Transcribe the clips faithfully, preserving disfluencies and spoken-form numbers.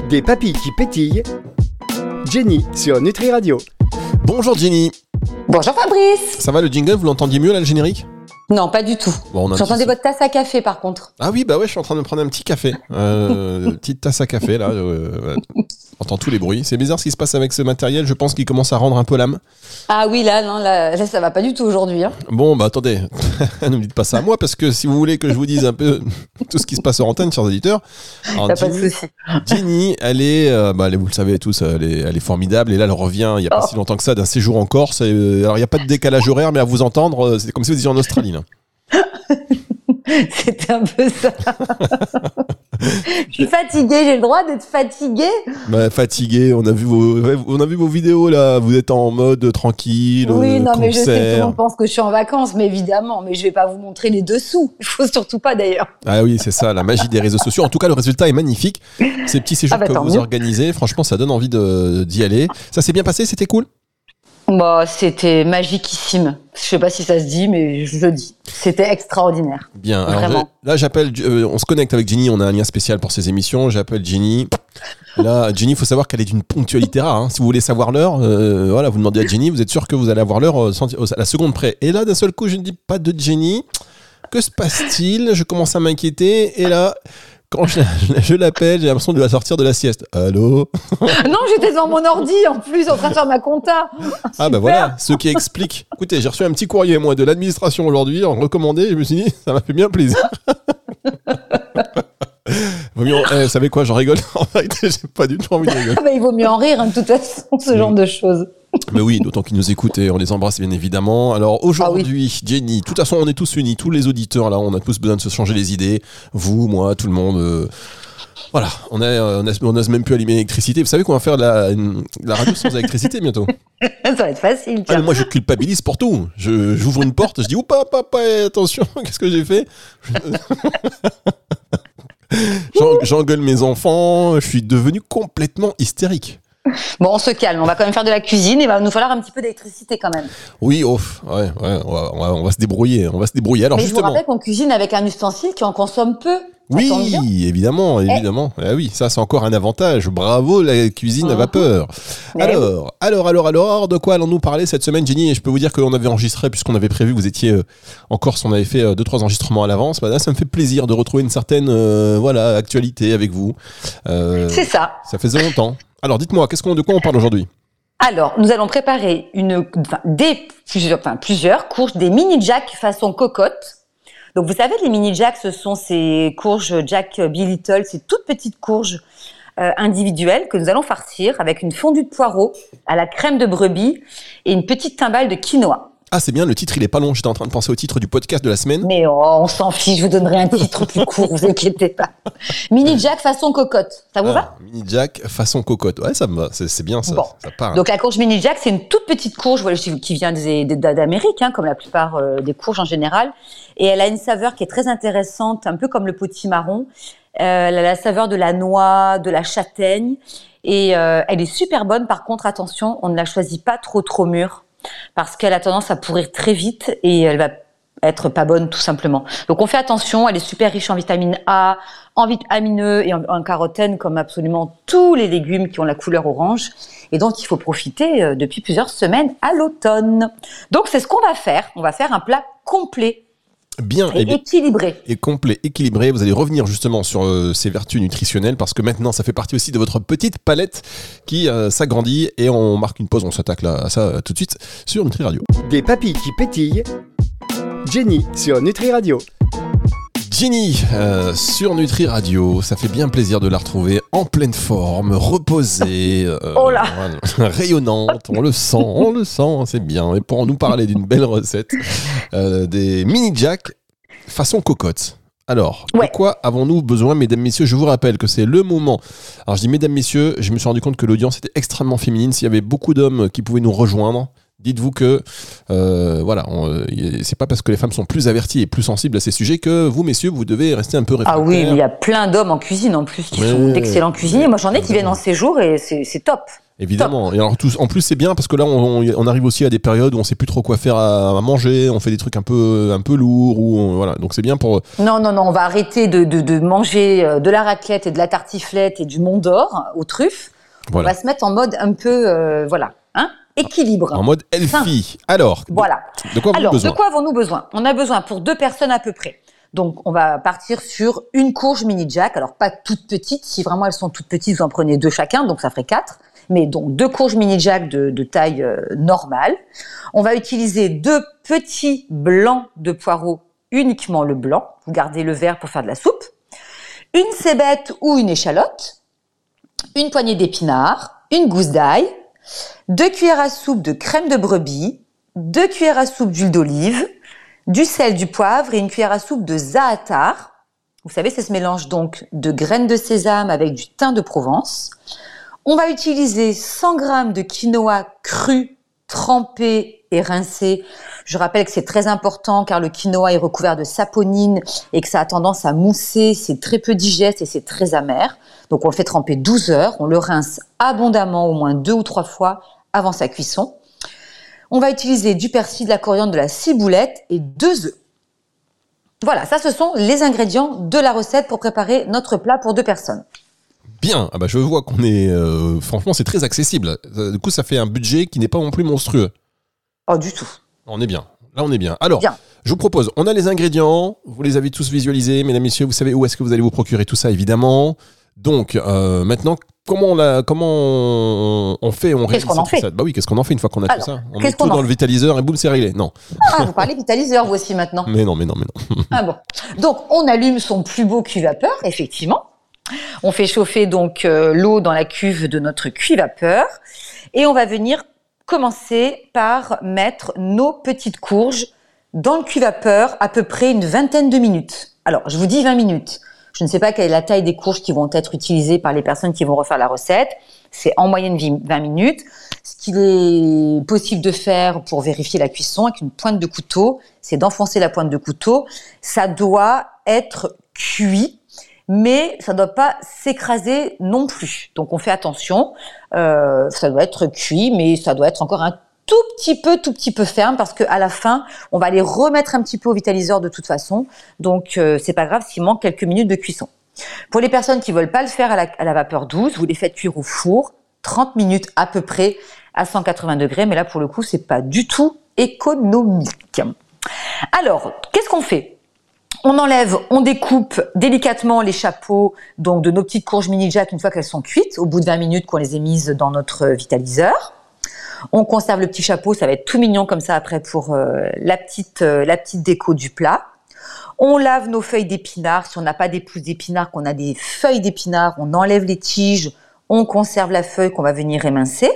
Des papilles qui pétillent. Jenny sur Nutri Radio. Bonjour Jenny. Bonjour Fabrice. Ça va le jingle, vous l'entendiez mieux là le générique ? Non, pas du tout. Bon, J'entendais petit... votre tasse à café par contre. Ah oui, bah ouais, je suis en train de me prendre un petit café. Euh, petite tasse à café là. Euh, J'entends tous les bruits. C'est bizarre ce qui se passe avec ce matériel. Je pense qu'il commence à rendre un peu l'âme. Ah oui, là, non, là, là ça va pas du tout aujourd'hui. Hein. Bon, bah attendez, ne me dites pas ça à moi parce que si vous voulez que je vous dise un peu tout ce qui se passe en antenne, chers auditeurs. Alors, Jenny, pas de souci. Jenny, elle est, euh, bah, vous le savez tous, elle est, elle est formidable. Et là, elle revient il y a pas oh. si longtemps que ça d'un séjour en Corse. Et, euh, alors, il n'y a pas de décalage horaire, mais à vous entendre, c'est comme si vous étiez en Australie. Là. C'était un peu ça. Je suis fatiguée, j'ai le droit d'être fatiguée. Bah, fatiguée, on a vu vos, on a vu vos vidéos là. Vous êtes en mode tranquille. Oui, non, concert. Mais je sais que tout le monde pense que je suis en vacances, mais évidemment, mais je vais pas vous montrer les dessous. Il faut surtout pas d'ailleurs. Ah oui, c'est ça, la magie des réseaux sociaux. En tout cas, le résultat est magnifique. Ces petits séjours ah bah, que vous mieux. organisez, franchement, ça donne envie de, d'y aller. Ça s'est bien passé, c'était cool. Bah, c'était magiquissime. Je sais pas si ça se dit, mais je le dis. C'était extraordinaire. Bien. Alors vraiment. Là, j'appelle. Euh, on se connecte avec Jenny. On a un lien spécial pour ces émissions. J'appelle Jenny. Là, Jenny, il faut savoir qu'elle est d'une ponctualité rare. Hein. Si vous voulez savoir l'heure, euh, voilà, vous demandez à Jenny. Vous êtes sûr que vous allez avoir l'heure euh, à la seconde près. Et là, d'un seul coup, je ne dis pas de Jenny. Que se passe-t-il ? Je commence à m'inquiéter. Et là. Quand je, je l'appelle, j'ai l'impression de la sortir de la sieste. Allô ? Non, j'étais dans mon ordi en plus, en train de faire ma compta. Ah Super. Bah voilà, ce qui explique. Écoutez, j'ai reçu un petit courrier moi de l'administration aujourd'hui en recommandé. Je me suis dit, ça m'a fait bien plaisir. Vaut mieux, eh, vous savez quoi, j'en rigole. En réalité, j'ai pas du tout envie de rigoler. Bah, il vaut mieux en rire, hein, de toute façon, ce mmh. genre de choses. Mais oui, d'autant qu'ils nous écoutent et on les embrasse bien évidemment. Alors aujourd'hui, ah oui. Jenny, de toute façon, on est tous unis, tous les auditeurs là, on a tous besoin de se changer les idées. Vous, moi, tout le monde. Euh, voilà, on a, on a, on a même plus allumé l'électricité. Vous savez qu'on va faire de la, une, de la radio sans électricité bientôt. Ça va être facile. Ah, moi, je culpabilise pour tout. Je, j'ouvre une porte, je dis oupa, papa, attention, qu'est-ce que j'ai fait ? J'en, j'engueule mes enfants. Je suis devenu complètement hystérique. Bon, on se calme, on va quand même faire de la cuisine et il va nous falloir un petit peu d'électricité quand même. Oui, oh, ouais, ouais, on va, on va, on va se débrouiller, on va se débrouiller. Alors mais justement. Je vous rappelle qu'on cuisine avec un ustensile qui en consomme peu. Oui, évidemment, évidemment. Eh. Ah oui, ça c'est encore un avantage. Bravo la cuisine mmh. à vapeur. Mais alors, oui. alors, alors, alors, de quoi allons-nous parler cette semaine, Jenny ? Et je peux vous dire qu'on avait enregistré, puisqu'on avait prévu, vous étiez euh, en Corse, on avait fait euh, deux, trois enregistrements à l'avance. Bah, là, ça me fait plaisir de retrouver une certaine, euh, voilà, actualité avec vous. Euh, c'est ça. Ça faisait longtemps. Alors, dites-moi, qu'est-ce qu'on, de quoi on parle aujourd'hui ? Alors, nous allons préparer une, enfin, des plusieurs, enfin, plusieurs courges, des mini Jack façon cocotte. Donc, vous savez, les mini Jack, ce sont ces courges Jack Be Little, ces toutes petites courges euh, individuelles que nous allons farcir avec une fondue de poireaux à la crème de brebis et une petite timbale de quinoa. Ah, c'est bien, le titre, il est pas long. J'étais en train de penser au titre du podcast de la semaine. Mais oh, on s'en fiche, je vous donnerai un titre plus court, vous inquiétez pas. Mini Jack façon cocotte, ça vous ah, va ? Mini Jack façon cocotte, ouais, ça me va, c'est, c'est bien ça, bon. ça parle. Donc la courge Mini Jack, c'est une toute petite courge voilà, qui vient des, des, d'Amérique, hein, comme la plupart euh, des courges en général. Et elle a une saveur qui est très intéressante, un peu comme le potimarron. Euh, elle a la saveur de la noix, de la châtaigne. Et euh, elle est super bonne, par contre, attention, on ne la choisit pas trop trop mûre. Parce qu'elle a tendance à pourrir très vite et elle va être pas bonne tout simplement. Donc on fait attention, elle est super riche en vitamine A, en vitamine E et en, en carotène comme absolument tous les légumes qui ont la couleur orange. Et donc il faut profiter euh, depuis plusieurs semaines à l'automne. Donc c'est ce qu'on va faire, on va faire un plat complet. Bien et, et équilibré. Et complet, équilibré. Vous allez revenir justement sur euh, ces vertus nutritionnelles parce que maintenant ça fait partie aussi de votre petite palette qui euh, s'agrandit et on marque une pause, on s'attaque là à ça euh, tout de suite sur Nutri Radio. Des papilles qui pétillent. Jenny sur Nutri Radio. Jenny euh, sur Nutri Radio, ça fait bien plaisir de la retrouver en pleine forme, reposée, euh, oh là voilà, rayonnante, on le sent, on le sent, c'est bien. Et pour nous parler d'une belle recette, euh, des mini Jack façon cocotte. Alors, ouais. de quoi avons-nous besoin, mesdames, messieurs ? Je vous rappelle que c'est le moment. Alors, je dis mesdames, messieurs, je me suis rendu compte que l'audience était extrêmement féminine. S'il y avait beaucoup d'hommes qui pouvaient nous rejoindre, dites-vous que euh, voilà, on, euh, c'est pas parce que les femmes sont plus averties et plus sensibles à ces sujets que vous, messieurs, vous devez rester un peu réfractaires. Ah oui, mais il y a plein d'hommes en cuisine en plus qui mais sont d'excellents cuisiniers. Moi, j'en ai qui viennent en séjour et c'est, c'est top. Évidemment. Top. Et alors, tout, en plus, c'est bien parce que là, on, on, on arrive aussi à des périodes où on sait plus trop quoi faire à, à manger. On fait des trucs un peu, un peu lourds. Ou on, voilà. Donc, c'est bien pour. Non, non, non. On va arrêter de, de, de manger de la raclette et de la tartiflette et du Mont d'Or aux truffes. Voilà. On va se mettre en mode un peu, euh, voilà, hein, équilibre. En mode healthy. Alors. Voilà. De quoi avons-nous alors, besoin de quoi avons-nous besoin On a besoin pour deux personnes à peu près. Donc, on va partir sur une courge mini jack. Alors, pas toute petite. Si vraiment elles sont toutes petites, vous en prenez deux chacun. Donc, ça ferait quatre. Mais donc, deux courges mini jack de, de taille euh, normale. On va utiliser deux petits blancs de poireaux, uniquement le blanc. Vous gardez le vert pour faire de la soupe. Une cébette ou une échalote. Une poignée d'épinards. Une gousse d'ail. Deux cuillères à soupe de crème de brebis. Deux cuillères à soupe d'huile d'olive. Du sel, du poivre et une cuillère à soupe de za'atar. Vous savez, c'est ce mélange donc de graines de sésame avec du thym de Provence. On va utiliser cent grammes de quinoa cru, trempé et rincé. Je rappelle que c'est très important car le quinoa est recouvert de saponine et que ça a tendance à mousser, c'est très peu digeste et c'est très amer. Donc on le fait tremper douze heures, on le rince abondamment au moins deux ou trois fois avant sa cuisson. On va utiliser du persil, de la coriandre, de la ciboulette et deux œufs. Voilà, ça ce sont les ingrédients de la recette pour préparer notre plat pour deux personnes. Bien, ah bah je vois qu'on est... Euh, franchement, c'est très accessible. Du coup, ça fait un budget qui n'est pas non plus monstrueux. Oh, du tout. On est bien. Là, on est bien. Alors, bien. Je vous propose, on a les ingrédients. Vous les avez tous visualisés. Mesdames, messieurs, vous savez où est-ce que vous allez vous procurer tout ça, évidemment. Donc, euh, maintenant, comment on, la, comment on, on fait on Qu'est-ce qu'on en fait ça Bah oui, qu'est-ce qu'on en fait une fois qu'on a Alors, tout ça On met tout dans le vitaliseur et boum, c'est réglé. Non. Ah, vous parlez vitaliseur, vous aussi, maintenant. Mais non, mais non, mais non. Ah bon. Donc, on allume son plus beau cuit-vapeur, effectivement. On fait chauffer donc euh, l'eau dans la cuve de notre cuit-vapeur et on va venir commencer par mettre nos petites courges dans le cuit-vapeur à peu près une vingtaine de minutes. Alors, je vous dis vingt minutes. Je ne sais pas quelle est la taille des courges qui vont être utilisées par les personnes qui vont refaire la recette. C'est en moyenne vingt minutes. Ce qu'il est possible de faire pour vérifier la cuisson avec une pointe de couteau, c'est d'enfoncer la pointe de couteau. Ça doit être cuit, mais ça ne doit pas s'écraser non plus. Donc on fait attention, euh, ça doit être cuit, mais ça doit être encore un tout petit peu, tout petit peu ferme, parce qu'à la fin, on va les remettre un petit peu au vitaliseur de toute façon. Donc euh, c'est pas grave s'il manque quelques minutes de cuisson. Pour les personnes qui veulent pas le faire à la, à la vapeur douce, vous les faites cuire au four, trente minutes à peu près, à cent quatre-vingts degrés, mais là pour le coup, c'est pas du tout économique. Alors, qu'est-ce qu'on fait ? On enlève, on découpe délicatement les chapeaux donc de nos petites courges mini jack une fois qu'elles sont cuites, au bout de vingt minutes qu'on les ait mises dans notre vitaliseur. On conserve le petit chapeau, ça va être tout mignon comme ça après pour euh, la petite euh, la petite déco du plat. On lave nos feuilles d'épinards. Si on n'a pas des pousses d'épinards, qu'on a des feuilles d'épinards, on enlève les tiges, on conserve la feuille qu'on va venir émincer.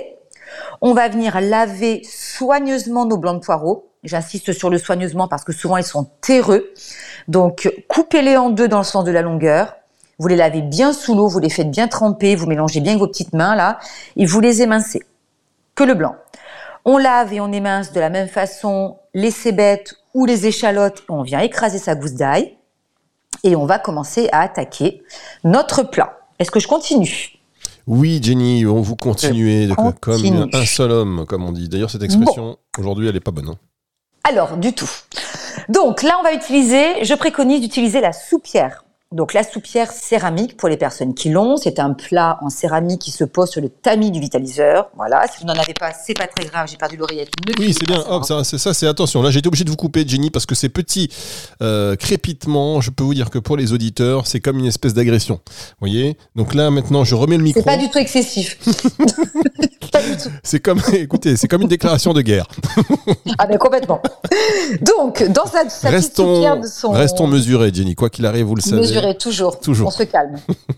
On va venir laver soigneusement nos blancs de poireaux. J'insiste sur le soigneusement parce que souvent ils sont terreux. Donc coupez-les en deux dans le sens de la longueur. Vous les lavez bien sous l'eau, vous les faites bien tremper, vous mélangez bien avec vos petites mains là et vous les émincez. Que le blanc. On lave et on émince de la même façon les cébettes ou les échalotes. On vient écraser sa gousse d'ail et on va commencer à attaquer notre plat. Est-ce que je continue ? Oui, Jenny, on vous continuez de, comme Continue. un seul homme, comme on dit. D'ailleurs, cette expression, bon. Aujourd'hui, elle n'est pas bonne. Hein. Alors, du tout. Donc là, on va utiliser, je préconise d'utiliser la soupière. Donc la soupière céramique pour les personnes qui l'ont, c'est un plat en céramique qui se pose sur le tamis du vitaliseur. Voilà, si vous n'en avez pas, c'est pas très grave, j'ai perdu l'oreillette. Oui, c'est bien. Hop, ça, c'est ça, c'est attention. Là, j'ai été obligé de vous couper, Jenny, parce que ces petits euh, crépitements, je peux vous dire que pour les auditeurs, c'est comme une espèce d'agression. Vous voyez ? Donc là, maintenant, je remets le micro. C'est pas du tout excessif. Pas du tout. C'est comme, écoutez, c'est comme une déclaration de guerre. Ah ben complètement. Donc, dans sa, sa petite soupière de son... Restons mesurés, Jenny. Quoi qu'il arrive, vous le savez. Mesurés, toujours. Toujours. On se calme.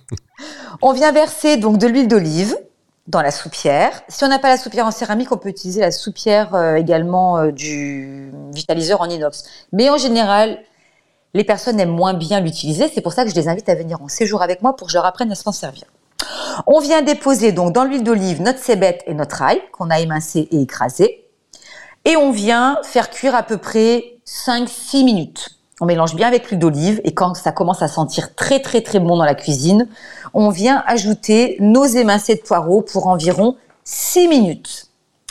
On vient verser donc de l'huile d'olive dans la soupière. Si on n'a pas la soupière en céramique, on peut utiliser la soupière euh, également euh, du vitaliseur en inox. Mais en général, les personnes aiment moins bien l'utiliser. C'est pour ça que je les invite à venir en séjour avec moi pour que je leur apprenne à s'en servir. On vient déposer donc dans l'huile d'olive notre cébette et notre ail qu'on a émincé et écrasé. Et on vient faire cuire à peu près cinq six minutes. On mélange bien avec l'huile d'olive et quand ça commence à sentir très très très bon dans la cuisine, on vient ajouter nos émincés de poireaux pour environ six minutes.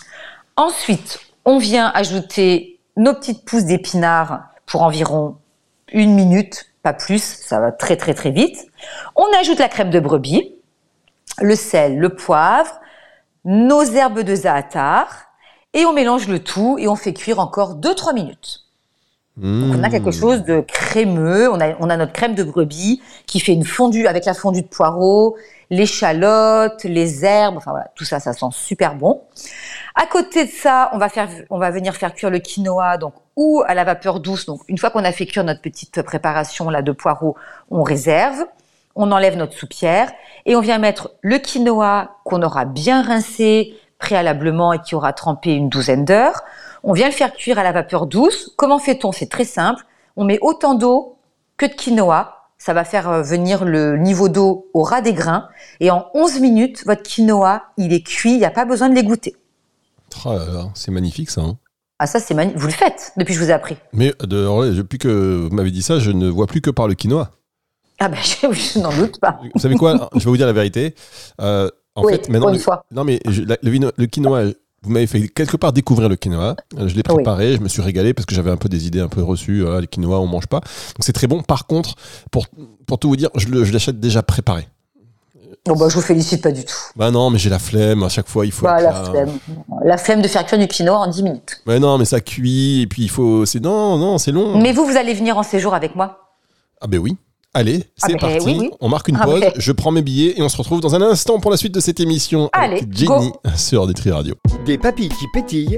Ensuite, on vient ajouter nos petites pousses d'épinards pour environ une minute, pas plus, ça va très très très vite. On ajoute la crème de brebis, le sel, le poivre, nos herbes de za'atar et on mélange le tout et on fait cuire encore deux trois minutes. Mmh. Donc on a quelque chose de crémeux, on a, on a notre crème de brebis qui fait une fondue avec la fondue de poireaux, l'échalote, les herbes, enfin voilà, tout ça, ça sent super bon. À côté de ça, on va faire, on va venir faire cuire le quinoa, donc ou à la vapeur douce. Donc une fois qu'on a fait cuire notre petite préparation là de poireaux, on réserve, on enlève notre soupière et on vient mettre le quinoa qu'on aura bien rincé préalablement et qui aura trempé une douzaine d'heures. On vient le faire cuire à la vapeur douce. Comment fait-on ? C'est très simple. On met autant d'eau que de quinoa. Ça va faire venir le niveau d'eau au ras des grains. Et en onze minutes, votre quinoa, il est cuit. Il n'y a pas besoin de l'égoutter. Oh là là, c'est magnifique ça. Hein. Ah ça, c'est magnifique. Vous le faites depuis que je vous ai appris. Mais de, depuis que vous m'avez dit ça, je ne vois plus que par le quinoa. Ah ben, je, je n'en doute pas. Vous savez quoi ? Je vais vous dire la vérité. Euh, en oui, fait, maintenant, une le, fois. Non mais je, la, le, le quinoa... Vous m'avez fait quelque part découvrir le quinoa. Je l'ai préparé, oui. Je me suis régalé parce que j'avais un peu des idées un peu reçues. Voilà, le quinoa, on mange pas. Donc c'est très bon. Par contre, pour, pour tout vous dire, je, le, je l'achète déjà préparé. Bon bah, je vous félicite pas du tout. Bah non, mais j'ai la flemme. À chaque fois, il faut. Bah, la flemme. La flemme de faire cuire du quinoa en dix minutes. Mais non, mais ça cuit et puis il faut. C'est non, non, c'est long. Mais vous, vous allez venir en séjour avec moi ? Ah ben oui. Allez, c'est ah parti. Oui, oui. On marque une ah pause. ben. Je prends mes billets et on se retrouve dans un instant pour la suite de cette émission. Allez, avec Jenny go. sur Nutri Radio. Des papilles qui pétillent.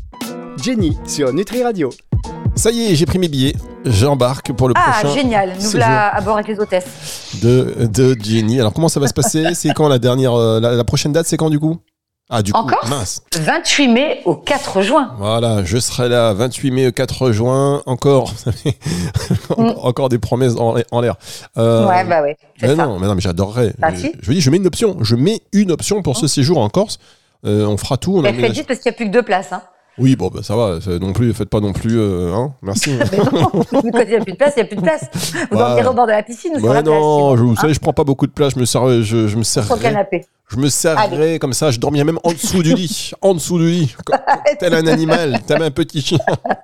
Jenny sur Nutri Radio. Ça y est, j'ai pris mes billets. J'embarque pour le ah, prochain. Ah, génial. Nous voilà à bord avec les hôtesses. De, de Jenny. Alors, comment ça va se passer ? C'est quand la dernière, euh, la, la prochaine date, c'est quand du coup ? Ah, du coup, Encore mince. vingt-huit mai au quatre juin. Voilà, je serai là, vingt-huit mai au quatre juin. Encore, vous savez, mm. encore des promesses en, en l'air. Euh, ouais, bah ouais. Mais ça. non, mais non, mais j'adorerais. Bah, je, si. je vous dis, je mets une option. Je mets une option pour oh. ce séjour en Corse. Euh, on fera tout. On a fait vite parce qu'il n'y a plus que deux places. Hein. Oui, bon, bah, ça va. Non plus, faites pas non plus. Euh, hein, merci. Mais non, quand il n'y a plus de place, il n'y a plus de place. Vous bah, dormirez au bord de la piscine ou bah sur la non, plage. Non, si vous hein savez, je prends pas beaucoup de place. Je me sers, je, je me serrerai. Sur le canapé. Je me serrerais comme ça, je dormirais même en dessous du lit, en dessous du lit, tel un animal, tel un petit chien.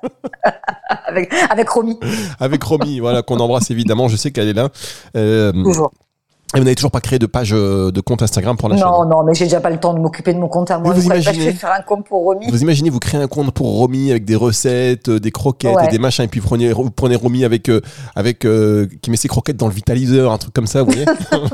avec, avec Romy. Avec Romy, voilà, qu'on embrasse évidemment, je sais qu'elle est là. Euh, toujours. Et vous n'avez toujours pas créé de page de compte Instagram pour la chaîne ? Non, non, mais j'ai déjà pas le temps de m'occuper de mon compte à moi. Vous imaginez, je vais faire un compte pour Romy. Vous imaginez, vous créez un compte pour Romy avec des recettes, des croquettes ouais. et des machins, et puis vous prenez, vous prenez Romy avec, euh, avec euh, qui met ses croquettes dans le vitaliseur, un truc comme ça, vous voyez ?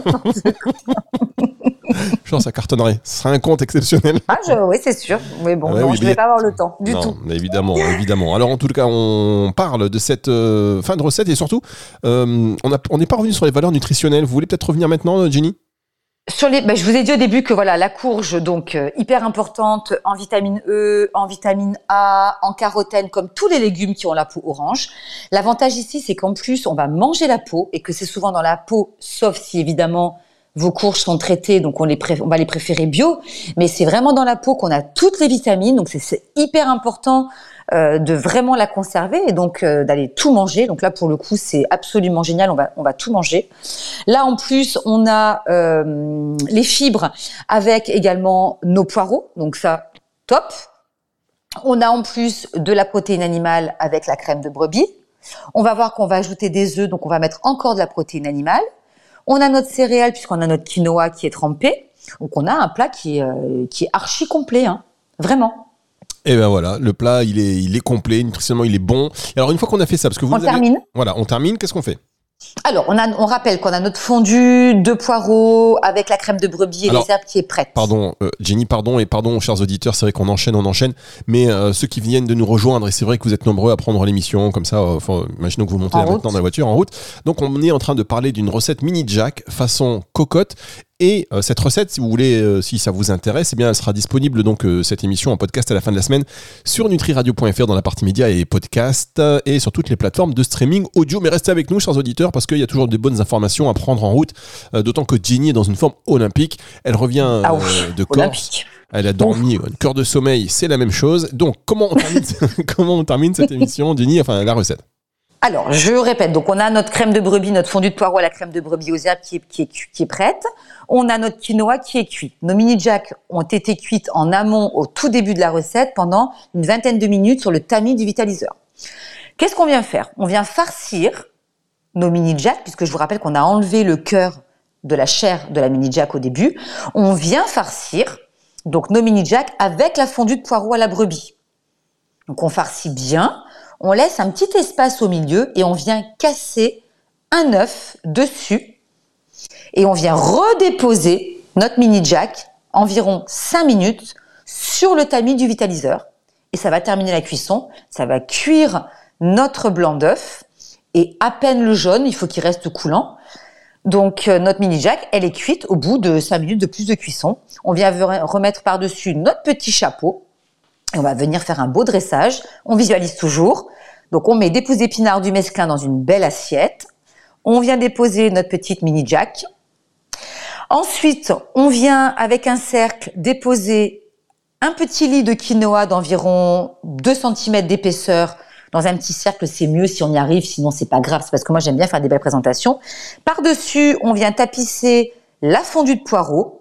Je pense que ça cartonnerait. Ce serait un compte exceptionnel. Ah, je, oui, c'est sûr. Mais bon, ouais, non, oui, je ne vais pas avoir le temps du non, tout. Évidemment, évidemment. Alors, en tout cas, on parle de cette euh, fin de recette et surtout, euh, on n'est pas revenu sur les valeurs nutritionnelles. Vous voulez peut-être revenir maintenant, Jenny ? Sur les, ben, je vous ai dit au début que voilà, la courge, donc euh, hyper importante en vitamine E, en vitamine A, en carotène, comme tous les légumes qui ont la peau orange. L'avantage ici, c'est qu'en plus, on va manger la peau et que c'est souvent dans la peau, sauf si évidemment vos courges sont traitées, donc on, les pré- on va les préférer bio. Mais c'est vraiment dans la peau qu'on a toutes les vitamines, donc c'est, c'est hyper important euh, de vraiment la conserver et donc euh, d'aller tout manger. Donc là, pour le coup, c'est absolument génial. On va, on va tout manger. Là, en plus, on a euh, les fibres avec également nos poireaux. Donc ça, top. On a en plus de la protéine animale avec la crème de brebis. On va voir qu'on va ajouter des œufs, donc on va mettre encore de la protéine animale. On a notre céréale puisqu'on a notre quinoa qui est trempé. Donc on a un plat qui est, euh, qui est archi complet, hein. Vraiment. Et ben voilà, le plat il est, il est complet, nutritionnellement il est bon. Et alors une fois qu'on a fait ça, parce que vous on avez... termine. Voilà, on termine. Qu'est-ce qu'on fait ? Alors, on, a, on rappelle qu'on a notre fondue de poireaux avec la crème de brebis et Alors, les herbes qui est prête. Pardon, euh, Jenny, pardon, et pardon, chers auditeurs, c'est vrai qu'on enchaîne, on enchaîne, mais euh, ceux qui viennent de nous rejoindre, et c'est vrai que vous êtes nombreux à prendre l'émission, comme ça, euh, enfin, imaginons que vous montez là maintenant dans la voiture, en route. Donc, on est en train de parler d'une recette mini jack façon cocotte. Et euh, cette recette, si vous voulez, euh, si ça vous intéresse, eh bien, elle sera disponible donc euh, cette émission en podcast à la fin de la semaine sur nutriradio point f r dans la partie médias et podcasts euh, et sur toutes les plateformes de streaming audio. Mais restez avec nous, chers auditeurs, parce qu'il y a toujours des bonnes informations à prendre en route. Euh, d'autant que Jenny est dans une forme olympique. Elle revient euh, ah, ouf, de Corse. Olympique. Elle a dormi, une cœur de sommeil, c'est la même chose. Donc, comment on termine, comment on termine cette émission, Jenny, enfin la recette? Alors, je répète, donc on a notre crème de brebis, notre fondu de poireau à la crème de brebis aux herbes qui est, qui est, qui est prête. On a notre quinoa qui est cuit. Nos mini jacks ont été cuites en amont au tout début de la recette pendant une vingtaine de minutes sur le tamis du vitaliseur. Qu'est-ce qu'on vient faire? On vient farcir nos mini jacks, puisque je vous rappelle qu'on a enlevé le cœur de la chair de la mini jack au début. On vient farcir donc nos mini jacks avec la fondue de poireau à la brebis. Donc on farcit bien. On laisse un petit espace au milieu et on vient casser un œuf dessus et on vient redéposer notre mini jack environ cinq minutes sur le tamis du vitaliseur et ça va terminer la cuisson. Ça va cuire notre blanc d'œuf et à peine le jaune, il faut qu'il reste coulant. Donc euh, notre mini jack, elle est cuite au bout de cinq minutes de plus de cuisson. On vient remettre par-dessus notre petit chapeau. Et on va venir faire un beau dressage. On visualise toujours. Donc, on met des pousses d'épinards du mesclun dans une belle assiette. On vient déposer notre petite mini jack. Ensuite, on vient avec un cercle déposer un petit lit de quinoa d'environ deux centimètres d'épaisseur. Dans un petit cercle, c'est mieux si on y arrive. Sinon, c'est pas grave. C'est parce que moi, j'aime bien faire des belles présentations. Par-dessus, on vient tapisser la fondue de poireau.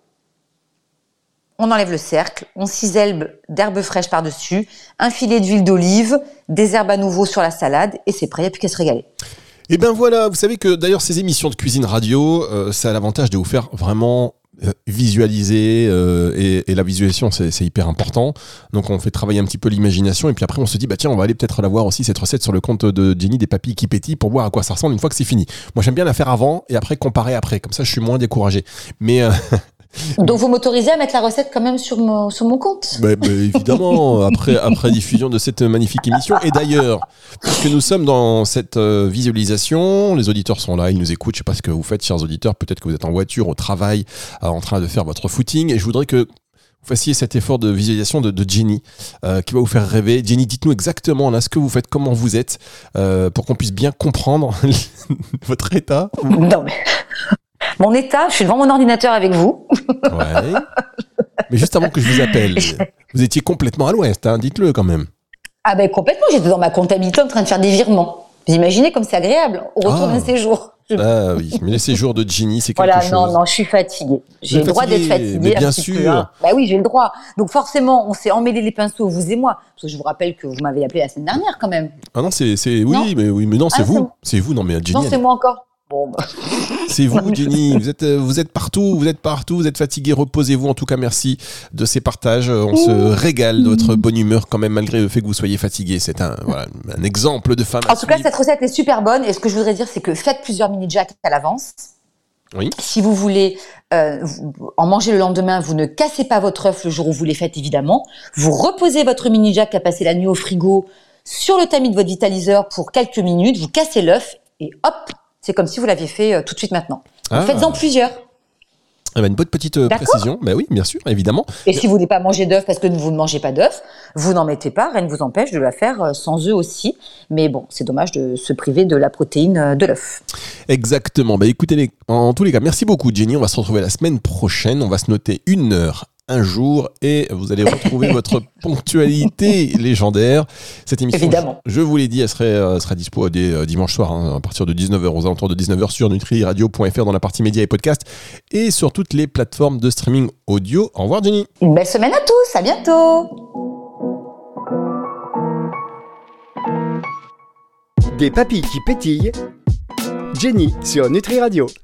On enlève le cercle, on cisèle d'herbes fraîches par-dessus, un filet d'huile d'olive, des herbes à nouveau sur la salade et c'est prêt, il n'y a plus qu'à se régaler. Et ben voilà, vous savez que d'ailleurs ces émissions de cuisine radio, euh, ça a l'avantage de vous faire vraiment euh, visualiser euh, et, et la visualisation c'est, c'est hyper important. Donc on fait travailler un petit peu l'imagination et puis après on se dit bah tiens on va aller peut-être la voir aussi cette recette sur le compte de Jenny des papilles qui pétillent pour voir à quoi ça ressemble une fois que c'est fini. Moi j'aime bien la faire avant et après comparer après, comme ça je suis moins découragé. Mais euh, donc vous m'autorisez à mettre la recette quand même sur mon, sur mon compte? bah, bah, évidemment, après, après diffusion de cette magnifique émission. Et d'ailleurs, puisque nous sommes dans cette euh, visualisation, les auditeurs sont là, ils nous écoutent. Je ne sais pas ce que vous faites, chers auditeurs. Peut-être que vous êtes en voiture, au travail, euh, en train de faire votre footing. Et je voudrais que vous fassiez cet effort de visualisation de, de Jenny, euh, qui va vous faire rêver. Jenny, dites-nous exactement là ce que vous faites, comment vous êtes, euh, pour qu'on puisse bien comprendre votre état. Non mais... Mon état, je suis devant mon ordinateur avec vous. Ouais. Mais juste avant que je vous appelle, vous étiez complètement à l'ouest, hein, dites-le quand même. Ah ben complètement, j'étais dans ma comptabilité en train de faire des virements. Vous imaginez comme c'est agréable au retour Ah. d'un séjour. Je... Ah oui, mais les séjours de Jenny, c'est quelque voilà, chose. non, non, je suis fatiguée. J'ai Vous le droit êtes d'être fatiguée, fatiguée. mais bien un petit sûr. peu, hein. Bah oui, j'ai le droit. Donc forcément, on s'est emmêlé les pinceaux, vous et moi. Parce que je vous rappelle que vous m'avez appelé la semaine dernière quand même. Ah non, c'est, c'est oui, Non. mais oui, mais non, c'est Ah, vous, c'est moi. c'est vous, non mais Jenny. Non, c'est elle- moi encore. Bon, bah. C'est vous, Jenny. Vous êtes, euh, vous êtes partout, vous êtes partout, vous êtes fatigué. Reposez-vous. En tout cas, merci de ces partages. On se régale de votre bonne humeur quand même, malgré le fait que vous soyez fatigué. C'est un, voilà, un exemple de femme. à En tout cas, suivre. cette recette est super bonne. Et ce que je voudrais dire, c'est que faites plusieurs mini jacks à l'avance. Oui. Si vous voulez euh, vous- en manger le lendemain, vous ne cassez pas votre œuf le jour où vous les faites, évidemment. Vous reposez votre mini jack qui a passé la nuit au frigo sur le tamis de votre vitaliseur pour quelques minutes. Vous cassez l'œuf et hop, c'est comme si vous l'aviez fait euh, tout de suite maintenant. Ah. Faites-en plusieurs. Ah bah, une bonne petite euh, D'accord. précision. Bah oui, bien sûr, évidemment. Et si vous voulez pas manger d'œufs parce que vous ne mangez pas d'œufs, vous n'en mettez pas. Rien ne vous empêche de la faire euh, sans œufs aussi. Mais bon, c'est dommage de se priver de la protéine euh, de l'œuf. Exactement. Bah écoutez, les- en tous les cas, merci beaucoup, Jenny. On va se retrouver la semaine prochaine. On va se noter une heure, un jour, et vous allez retrouver votre ponctualité légendaire. Cette émission, Évidemment. je, je vous l'ai dit, elle serait, euh, sera dispo dès euh, dimanche soir, hein, à partir de dix-neuf heures, aux alentours de dix-neuf heures sur nutri radio point f r dans la partie médias et podcasts, et sur toutes les plateformes de streaming audio. Au revoir, Jenny. Une belle semaine à tous. À bientôt. Des papilles qui pétillent. Jenny sur Nutri Radio.